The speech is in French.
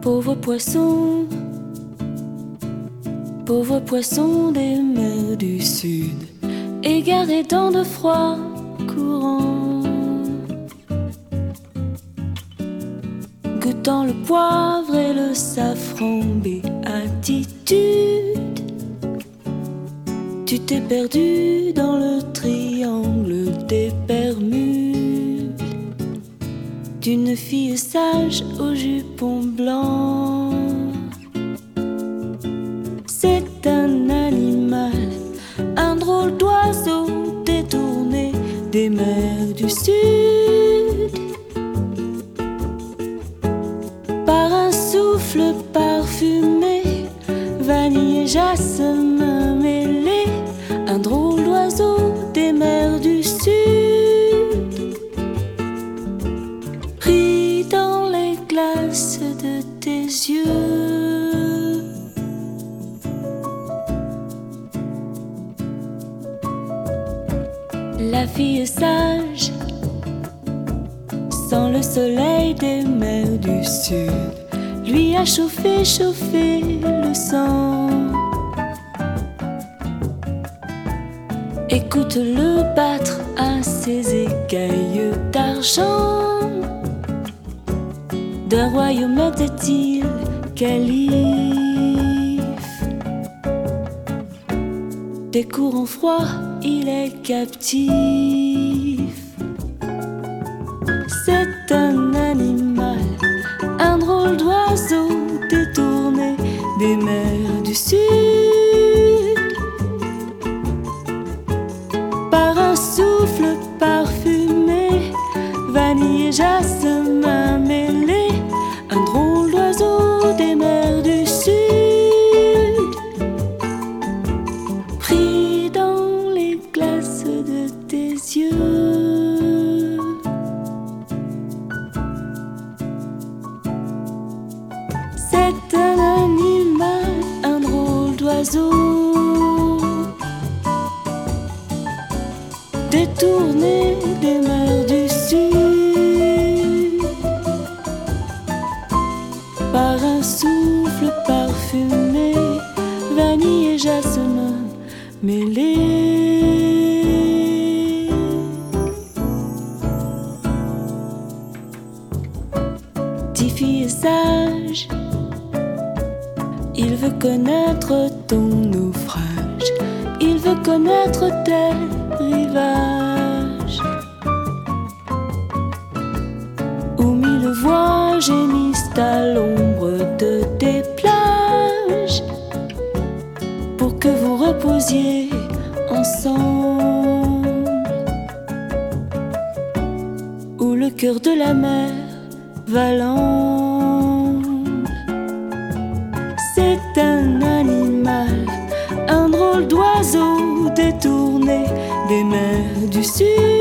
pauvre poisson des mers du sud, égaré dans de froids courants, goûtant le poivre et le safran, béatitude. Tu t'es perdu dans le triangle des Bermudes, d'une fille sage au jupon blanc. C'est un animal, un drôle d'oiseau détourné des mers du sud, par un souffle parfumé, vanille et jasmin mêlés, un drôle d'oiseau des mers du sud, pris dans les glaces de tes yeux. La fille sage, sans le soleil des mers du sud, lui a chauffé le sang. Écoute-le battre à ses écailles d'argent, d'un royaume était-il calife. Des courants froids, il est captif. C'est un animal, un drôle d'oiseau détourné des mers du sud, par un souffle parfumé, vanille et jasmin mêlés, un drôle d'oiseau des mers du sud, pris dans les glaces de tes yeux. C'est un animal, un drôle d'oiseau détourné des mers du sud, par un souffle parfumé, vanille et jasmin mêlés. Petite fille sage, il veut connaître ton naufrage, il veut connaître tes rivages, où mille voix gémissent à l'ombre de tes plages, pour que vous reposiez ensemble, où le cœur de la mer valente. C'est un animal, un drôle d'oiseau détourné des mers du sud,